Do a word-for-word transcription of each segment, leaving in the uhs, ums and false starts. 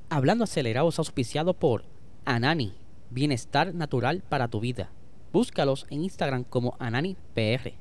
Hablando Acelerado es auspiciado por Anani, bienestar natural para tu vida. Búscalos en Instagram como Anani P R.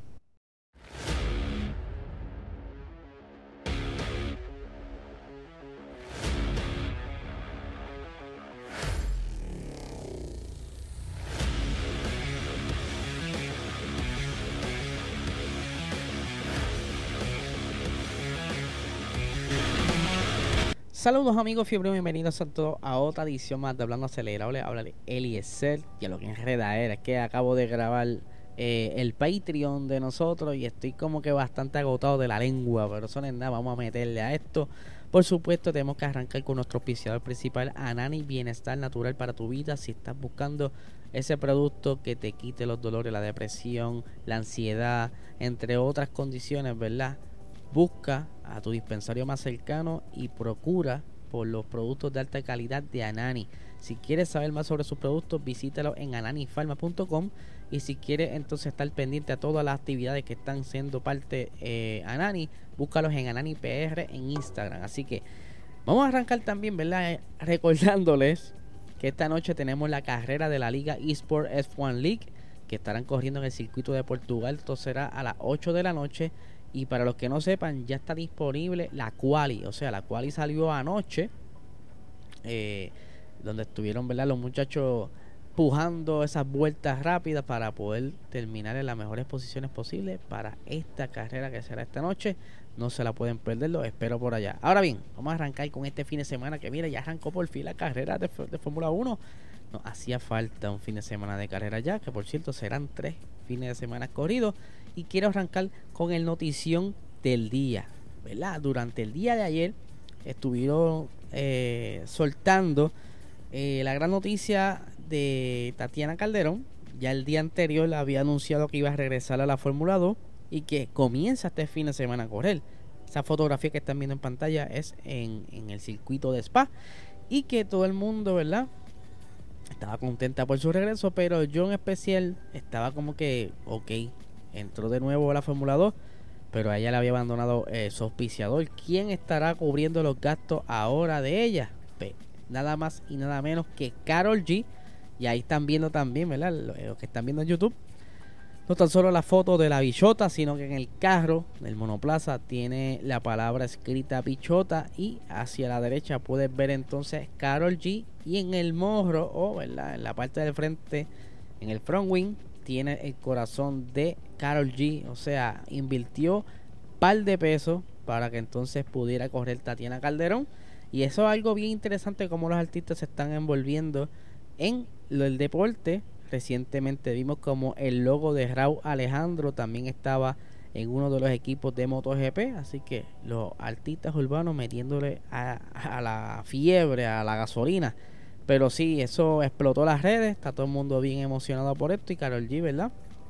Saludos amigos fiebre, bienvenidos a todos a otra edición más de Hablando Acelerado. Les habla Eliezer y a lo que enreda era es que acabo de grabar eh, el Patreon de nosotros y estoy como que bastante agotado de la lengua, pero eso no es nada, vamos a meterle a esto. Por supuesto tenemos que arrancar con nuestro auspiciador principal, Anani, bienestar natural para tu vida. Si estás buscando ese producto que te quite los dolores, la depresión, la ansiedad, entre otras condiciones, ¿verdad? Busca a tu dispensario más cercano y procura por los productos de alta calidad de Anani. Si quieres saber más sobre sus productos, visítalo en anani farma punto com. Y si quieres entonces estar pendiente a todas las actividades que están siendo parte eh, Anani, búscalos en Anani P R en Instagram. Así que vamos a arrancar también, ¿verdad? Eh, recordándoles que esta noche tenemos la carrera de la Liga eSport F uno League, que estarán corriendo en el circuito de Portugal. Esto será a las ocho de la noche. Y para los que no sepan, ya está disponible la quali. O sea, la quali salió anoche. Eh, donde estuvieron, ¿verdad?, los muchachos pujando esas vueltas rápidas para poder terminar en las mejores posiciones posibles para esta carrera que será esta noche. No se la pueden perder, los espero por allá. Ahora bien, vamos a arrancar con este fin de semana que mira, ya arrancó por fin la carrera de, de Fórmula uno. Nos hacía falta un fin de semana de carrera ya, que por cierto serán tres fines de semana corridos. Y quiero arrancar con el notición del día, ¿verdad? Durante el día de ayer estuvieron eh, soltando eh, la gran noticia de Tatiana Calderón. Ya el día anterior había anunciado que iba a regresar a la Fórmula dos y que comienza este fin de semana a correr. Esa fotografía que están viendo en pantalla es en, en el circuito de Spa y que todo el mundo, ¿verdad?, estaba contenta por su regreso, pero yo en especial estaba como que, ok, entró de nuevo a la Fórmula dos, pero a ella le había abandonado eh, su auspiciador. ¿Quién estará cubriendo los gastos ahora de ella? Pues, nada más y nada menos que Karol G. Y ahí están viendo también, ¿verdad?, lo que están viendo en YouTube, no tan solo la foto de la bichota, sino que en el carro del monoplaza tiene la palabra escrita bichota, y hacia la derecha puedes ver entonces Karol G, y en el morro, o ¿verdad?, en la parte del frente, en el front wing, tiene el corazón de Karol G. O sea, invirtió par de pesos para que entonces pudiera correr Tatiana Calderón. Y eso es algo bien interesante, como los artistas se están envolviendo en lo del deporte. Recientemente vimos como el logo de Raúl Alejandro también estaba en uno de los equipos de MotoGP. Así que los artistas urbanos metiéndole a, a la fiebre, a la gasolina. Pero sí, eso explotó las redes, está todo el mundo bien emocionado por esto. Y Karol G, ¿verdad?,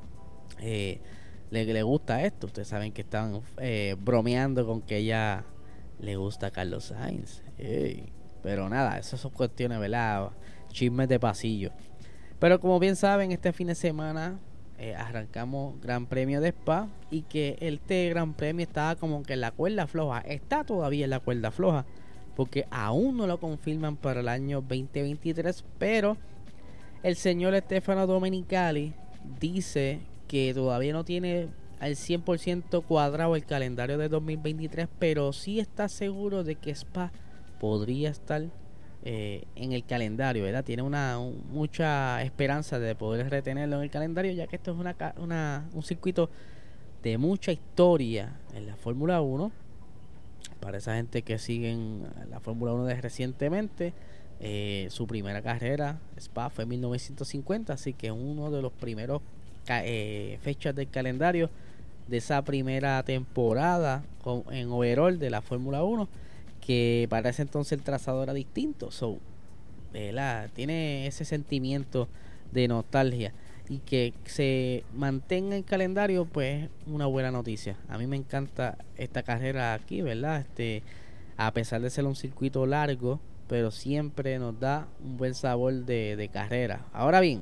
Eh, le, le gusta esto. Ustedes saben que están eh, bromeando con que ella le gusta a Carlos Sainz. Ey. Pero nada, esas son cuestiones, ¿verdad?, chismes de pasillo. Pero como bien saben, este fin de semana eh, arrancamos Gran Premio de Spa. Y que este Gran Premio estaba como que en la cuerda floja. Está todavía en la cuerda floja, porque aún no lo confirman para el año veinte veintitrés, pero el señor Stefano Domenicali dice que todavía no tiene al cien por ciento cuadrado el calendario de dos mil veintitrés, pero sí está seguro de que Spa podría estar eh, en el calendario, ¿verdad? Tiene una un, mucha esperanza de poder retenerlo en el calendario, ya que esto es una, una, un circuito de mucha historia en la Fórmula uno. Para esa gente que siguen la Fórmula uno de recientemente, eh, su primera carrera, Spa, fue en mil novecientos cincuenta, así que es uno de los primeros eh, fechas del calendario de esa primera temporada con, en overall de la Fórmula uno, que para ese entonces el trazado era distinto. So, ¿verdad?, tiene ese sentimiento de nostalgia. Y que se mantenga en calendario, pues una buena noticia. A mí me encanta esta carrera aquí, ¿verdad? Este, a pesar de ser un circuito largo, pero siempre nos da un buen sabor de, de carrera. Ahora bien,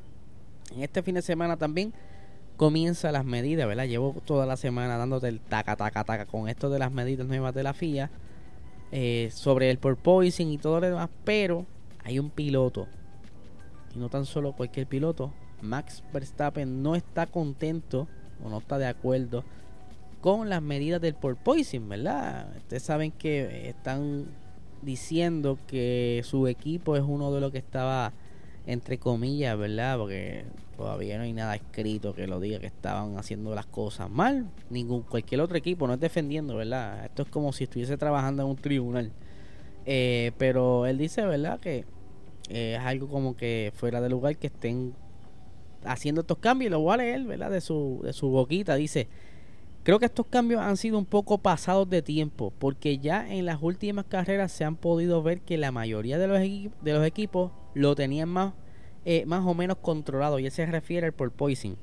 en este fin de semana también comienza las medidas, ¿verdad? Llevo toda la semana dándote el taca, taca, taca con esto de las medidas nuevas de la F I A. eh, sobre el porpoising y todo lo demás, pero hay un piloto, y no tan solo cualquier piloto. Max Verstappen no está contento o no está de acuerdo con las medidas del porpoising, ¿verdad? Ustedes saben que están diciendo que su equipo es uno de los que estaba, entre comillas, ¿verdad? Porque todavía no hay nada escrito que lo diga que estaban haciendo las cosas mal. Ningún, cualquier otro equipo, no es defendiendo, ¿verdad? Esto es como si estuviese trabajando en un tribunal. Eh, pero él dice, ¿verdad? Que eh, es algo como que fuera de lugar que estén haciendo estos cambios. Y lo voy a leer, ¿verdad? De su, de su boquita. Dice: creo que estos cambios han sido un poco pasados de tiempo, porque ya en las últimas carreras se han podido ver que la mayoría de los, equi- de los equipos lo tenían más, eh, más o menos controlado, y él se refiere al porpoising.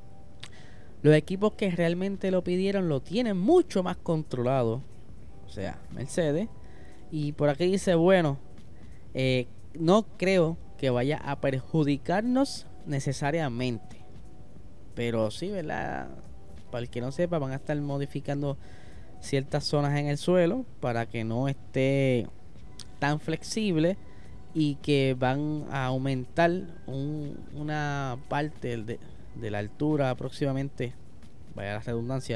Los equipos que realmente lo pidieron lo tienen mucho más controlado, o sea, Mercedes. Y por aquí dice, bueno, eh, no creo que vaya a perjudicarnos necesariamente, pero sí, ¿verdad? Para el que no sepa, van a estar modificando ciertas zonas en el suelo para que no esté tan flexible, y que van a aumentar un, una parte de, de la altura aproximadamente, vaya la redundancia,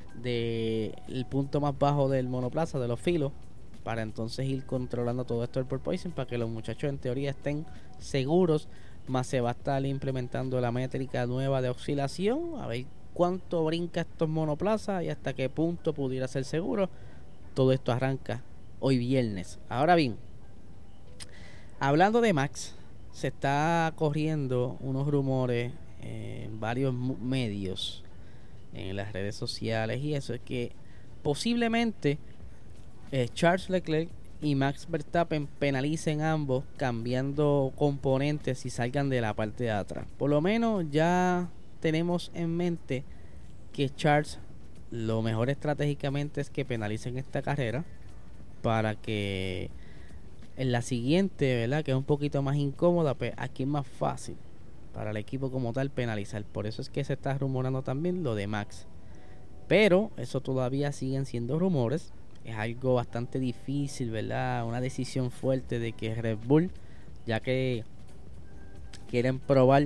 del punto más bajo del monoplaza, de los filos, para entonces ir controlando todo esto del porpoising, para que los muchachos en teoría estén seguros. Más se va a estar implementando la métrica nueva de oscilación, a ver cuánto brinca estos monoplazas y hasta qué punto pudiera ser seguro. Todo esto arranca hoy viernes. Ahora bien, hablando de Max, se está corriendo unos rumores en varios medios, en las redes sociales y eso, es que posiblemente eh, Charles Leclerc y Max Verstappen penalicen ambos cambiando componentes y salgan de la parte de atrás. Por lo menos ya tenemos en mente que Charles, lo mejor estratégicamente es que penalicen esta carrera, para que en la siguiente, ¿verdad?, que es un poquito más incómoda, pues aquí es más fácil para el equipo como tal penalizar. Por eso es que se está rumorando también lo de Max, pero eso todavía siguen siendo rumores. Es algo bastante difícil, ¿verdad? Una decisión fuerte de que Red Bull, ya que quieren probar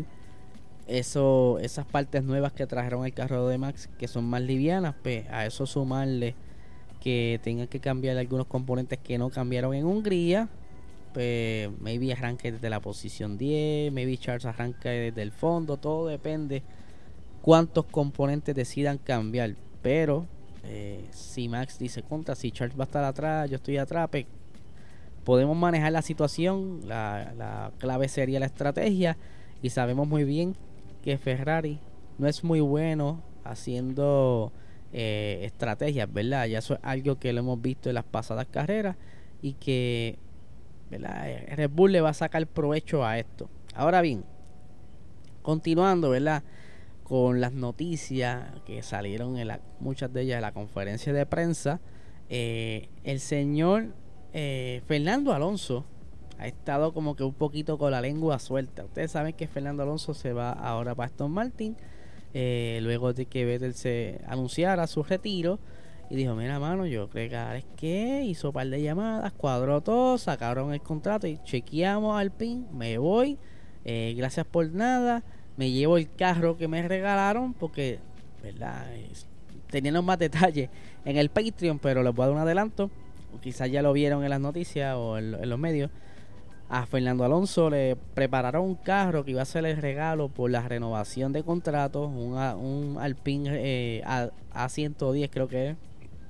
eso, esas partes nuevas que trajeron el carro de Max, que son más livianas, pues a eso sumarle que tengan que cambiar algunos componentes que no cambiaron en Hungría, pues maybe arranque desde la posición diez, maybe Charles arranque desde el fondo, todo depende cuántos componentes decidan cambiar. Pero eh, si Max dice contra, si Charles va a estar atrás, yo estoy atrás, pues podemos manejar la situación. La, la clave sería la estrategia, y sabemos muy bien que Ferrari no es muy bueno haciendo eh, estrategias, ¿verdad? Ya eso es algo que lo hemos visto en las pasadas carreras, y que, ¿verdad?, Red Bull le va a sacar provecho a esto. Ahora bien, continuando, ¿verdad?, con las noticias que salieron en la, muchas de ellas en la conferencia de prensa, eh, el señor eh, Fernando Alonso ha estado como que un poquito con la lengua suelta. Ustedes saben que Fernando Alonso se va ahora para Aston Martin, eh, luego de que Vettel se anunciara su retiro, y dijo, mira mano, yo creo que es que hizo un par de llamadas, cuadró todo, sacaron el contrato y chequeamos al pin, me voy, eh, gracias por nada, me llevo el carro que me regalaron, porque, ¿verdad?, es, tenían más detalles en el Patreon, pero les voy a dar un adelanto, quizás ya lo vieron en las noticias o en, en los medios. A Fernando Alonso le prepararon un carro que iba a ser el regalo por la renovación de contratos, un, un Alpine eh, A ciento diez creo que es.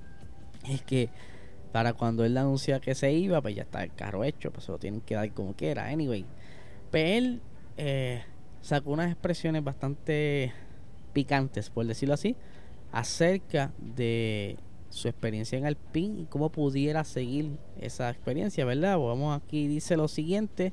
Es que para cuando él anuncia que se iba, pues ya está el carro hecho, pues se lo tienen que dar como quiera. Anyway, pues él eh, sacó unas expresiones bastante picantes, por decirlo así, acerca de su experiencia en Alpine y cómo pudiera seguir esa experiencia, ¿verdad? Vamos, aquí dice lo siguiente: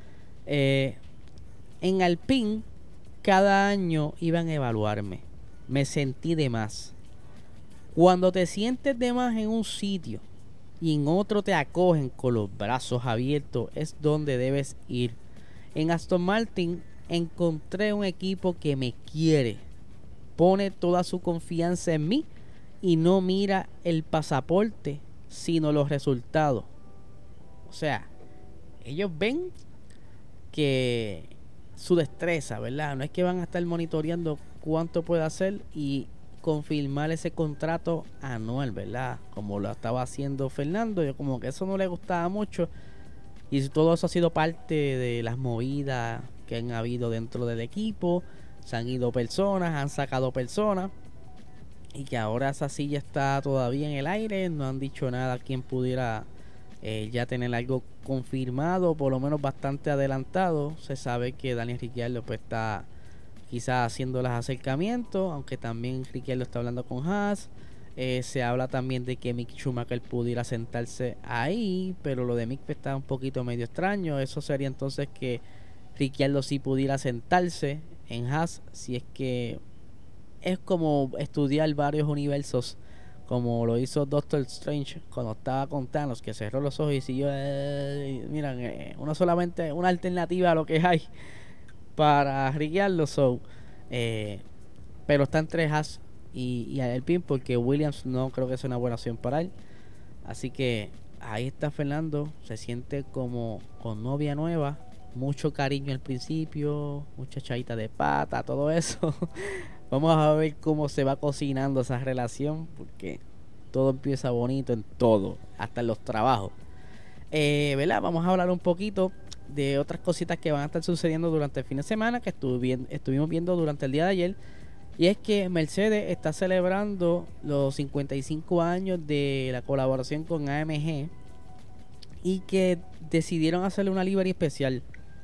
eh, en Alpine cada año iban a evaluarme, me sentí de más. Cuando te sientes de más en un sitio y en otro te acogen con los brazos abiertos, es donde debes ir. En Aston Martin encontré un equipo que me quiere, pone toda su confianza en mí y no mira el pasaporte sino los resultados. O sea, ellos ven que su destreza, ¿verdad? No es que van a estar monitoreando cuánto puede hacer y confirmar ese contrato anual, ¿verdad? Como lo estaba haciendo Fernando. Yo como que eso no le gustaba mucho. Y todo eso ha sido parte de las movidas que han habido dentro del equipo. Se han ido personas, han sacado personas. Y que ahora esa silla está todavía en el aire. No han dicho nada a quien pudiera eh, ya tener algo confirmado, por lo menos bastante adelantado. Se sabe que Daniel Ricciardo pues está quizás haciendo los acercamientos, aunque también Ricciardo está hablando con Haas. Eh, se habla también de que Mick Schumacher pudiera sentarse ahí, pero lo de Mick está un poquito medio extraño. Eso sería entonces que Ricciardo sí pudiera sentarse en Haas, si es que es como estudiar varios universos, como lo hizo Doctor Strange cuando estaba con Thanos, que cerró los ojos y siguió, eh, miran, eh, una solamente una alternativa a lo que hay para Ricciardo. So, eh, pero está entre Haas y, y Alpine, porque Williams no creo que sea una buena opción para él. Así que ahí está Fernando, se siente como con novia nueva, mucho cariño al principio, mucha echadita de pata, todo eso. Vamos a ver cómo se va cocinando esa relación, porque todo empieza bonito en todo, hasta en los trabajos. Eh, ¿verdad? Vamos a hablar un poquito de otras cositas que van a estar sucediendo durante el fin de semana, que estuvi- estuvimos viendo durante el día de ayer. Y es que Mercedes está celebrando los cincuenta y cinco años de la colaboración con A M G y que decidieron hacerle una livery especial.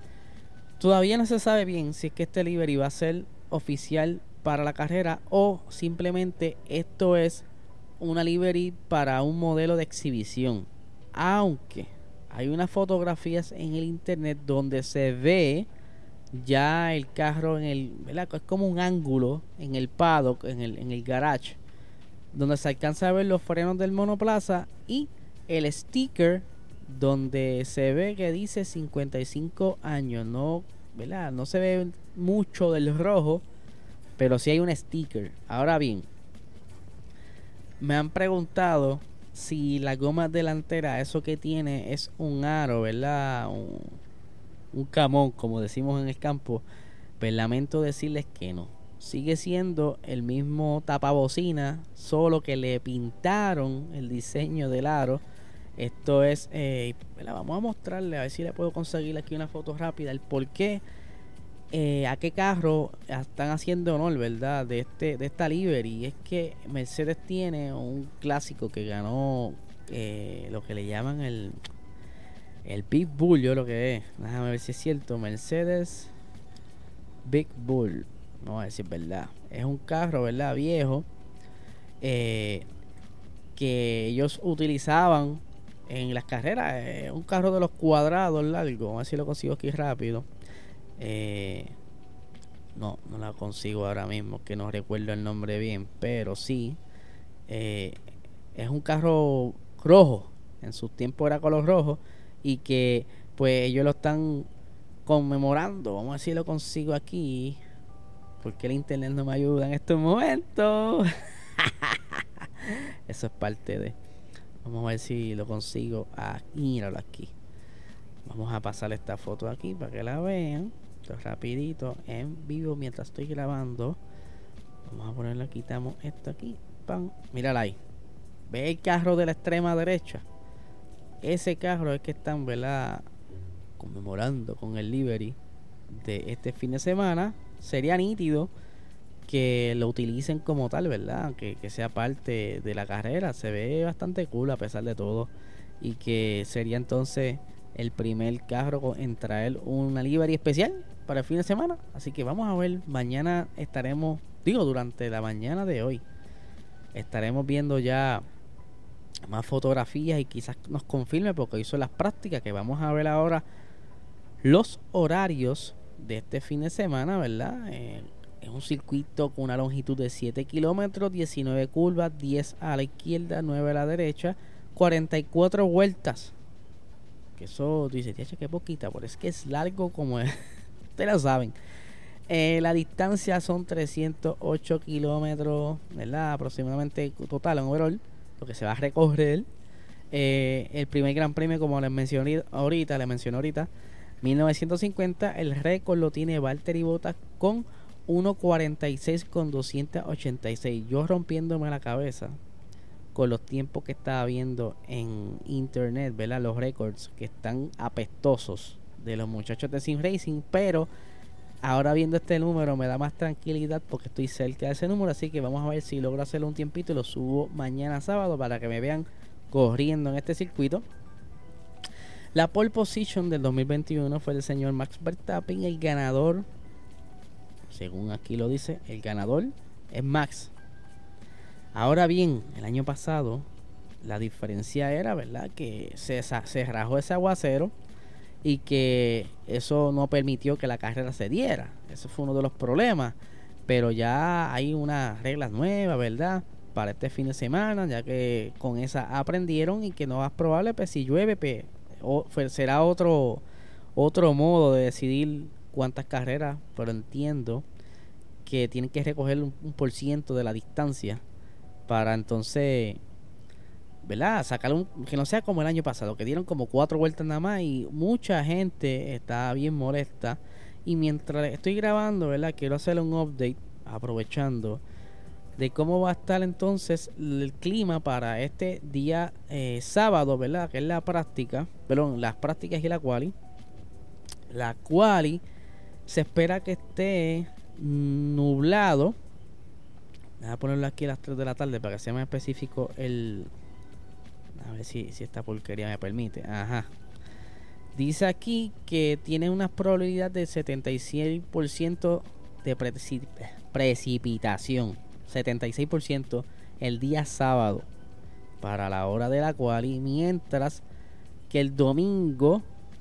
Todavía no se sabe bien si es que este livery va a ser oficial para la carrera o simplemente esto es una livery para un modelo de exhibición. Aunque hay unas fotografías en el internet donde se ve ya el carro en el, ¿verdad? Es como un ángulo en el paddock, en el, en el garage, donde se alcanza a ver los frenos del monoplaza y el sticker donde se ve que dice cincuenta y cinco años. No, ¿verdad? No se ve mucho del rojo, pero sí hay un sticker. Ahora bien, me han preguntado si la goma delantera, eso que tiene es un aro, ¿verdad? Un, un camón, como decimos en el campo. Pues lamento decirles que no. Sigue siendo el mismo tapabocina, solo que le pintaron el diseño del aro. Esto es, eh, vamos a mostrarle, a ver si le puedo conseguir aquí una foto rápida, el por qué, eh, a qué carro están haciendo honor, ¿verdad? De este, de esta livery. Es que Mercedes tiene un clásico que ganó, eh, lo que le llaman el, el Big Bull, yo lo que es. Déjame ver si es cierto. Mercedes Big Bull. No, a ver si es verdad. Es un carro, ¿verdad? Viejo. Eh, que ellos utilizaban en las carreras. Eh, un carro de los cuadrados largos. A ver si lo consigo aquí rápido. Eh, no, no la consigo ahora mismo, que no recuerdo el nombre bien. Pero sí. Eh, es un carro rojo. En su tiempo era color rojo. Y que pues ellos lo están conmemorando. Vamos a ver si lo consigo aquí, porque el internet no me ayuda en estos momentos. Eso es parte de. Vamos a ver si lo consigo. Ah, míralo aquí. Vamos a pasar esta foto aquí para que la vean. Esto rapidito en vivo mientras estoy grabando. Vamos a ponerlo, quitamos esto aquí. ¡Pam! Mírala ahí. ¿Ve el carro de la extrema derecha? Ese carro es que están, ¿verdad?, conmemorando con el livery de este fin de semana. Sería nítido que lo utilicen como tal, ¿verdad? Que, que sea parte de la carrera. Se ve bastante cool a pesar de todo. Y que sería entonces el primer carro en traer una livery especial para el fin de semana. Así que vamos a ver. Mañana estaremos, digo, durante la mañana de hoy, estaremos viendo ya más fotografías y quizás nos confirme, porque hizo las prácticas, que vamos a ver ahora los horarios de este fin de semana, ¿verdad? Eh, es un circuito con una longitud de siete kilómetros, diecinueve curvas, diez a la izquierda, nueve a la derecha, cuarenta y cuatro vueltas. Que eso, tú dices, tía, qué poquita, pero es que es largo como es. Ustedes lo saben. Eh, la distancia son trescientos ocho kilómetros, ¿verdad? Aproximadamente total en overall, lo que se va a recorrer. Eh, el primer gran premio, como les mencioné ahorita, les mencioné ahorita, mil novecientos cincuenta, el récord lo tiene Valtteri Bottas con uno cuarenta y seis con doscientos ochenta y seis. Yo rompiéndome la cabeza con los tiempos que estaba viendo en internet, ¿verdad? Los récords que están apestosos de los muchachos de Sim Racing, pero ahora viendo este número me da más tranquilidad porque estoy cerca de ese número, así que vamos a ver si logro hacerlo un tiempito y lo subo mañana sábado para que me vean corriendo en este circuito. La pole position del dos mil veintiuno fue del señor Max Verstappen. El ganador, según aquí lo dice, el ganador es Max. Ahora bien, el año pasado la diferencia era, ¿verdad?, que se, se rajó ese aguacero y que eso no permitió que la carrera se diera. Ese fue uno de los problemas. Pero ya hay unas reglas nuevas, ¿verdad?, para este fin de semana, ya que con esa aprendieron y que no es probable, pues si llueve, pues o, será otro otro modo de decidir cuántas carreras, pero entiendo que tienen que recoger un, un por ciento de la distancia para entonces, ¿verdad?, sacar un, que no sea como el año pasado, que dieron como cuatro vueltas nada más y mucha gente está bien molesta. Y mientras estoy grabando, ¿verdad?, quiero hacerle un update aprovechando de cómo va a estar entonces el clima para este día eh, sábado, ¿verdad?, que es la práctica, perdón, las prácticas y la quali. La quali se espera que esté nublado. Voy a ponerlo aquí a las tres de la tarde para que sea más específico el... A ver si, si esta porquería me permite. Ajá. Dice aquí que tiene una probabilidad de setenta y seis por ciento de precip- precipitación. setenta y seis por ciento el día sábado para la hora de la quali, mientras que el domingo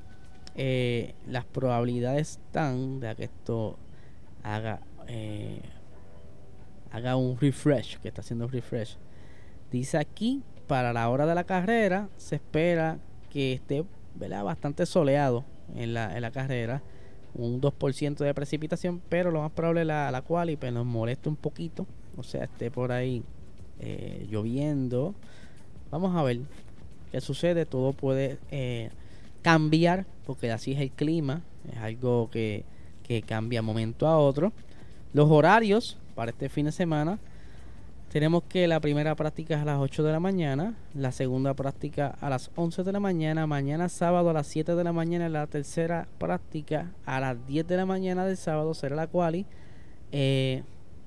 eh, las probabilidades están de que esto haga eh, haga un refresh, que está haciendo refresh. Dice aquí para la hora de la carrera se espera que esté, ¿verdad?, bastante soleado en la, en la carrera, un dos por ciento de precipitación, pero lo más probable la, la quali pues nos molesta un poquito, o sea, esté por ahí eh, lloviendo. Vamos a ver qué sucede. Todo puede eh, cambiar porque así es el clima, es algo que, que cambia momento a otro. Los horarios para este fin de semana: tenemos que la primera práctica es a las ocho de la mañana, la segunda práctica a las once de la mañana, mañana sábado a las siete de la mañana, la tercera práctica a las diez de la mañana del sábado será la quali, eh,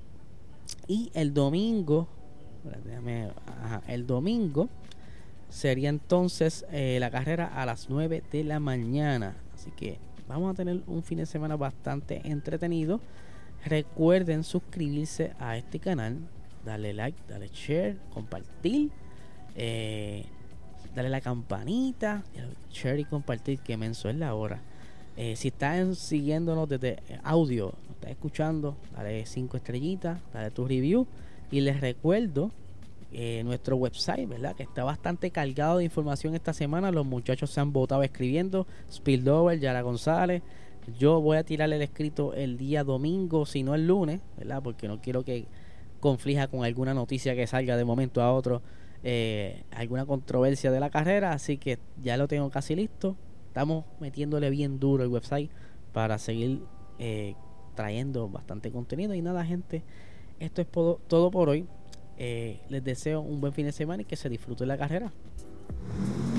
y el domingo, déjame, ajá, el domingo sería entonces eh, la carrera a las nueve de la mañana. Así que vamos a tener un fin de semana bastante entretenido. Recuerden suscribirse a este canal, darle like, darle share, compartir, eh, darle la campanita, share y compartir, que menso es la hora. Eh, si están siguiéndonos desde audio, nos estás escuchando, dale cinco estrellitas, dale tu review. Y les recuerdo eh, nuestro website, ¿verdad?, que está bastante cargado de información esta semana. Los muchachos se han votado escribiendo: Spillover, Yara González. Yo voy a tirar el escrito el día domingo, si no el lunes, ¿verdad?, porque no quiero que conflija con alguna noticia que salga de momento a otro, eh, alguna controversia de la carrera. Así que ya lo tengo casi listo. Estamos metiéndole bien duro el website para seguir eh, trayendo bastante contenido. Y nada, gente, esto es todo, todo por hoy. Eh, les deseo un buen fin de semana y que se disfrute la carrera.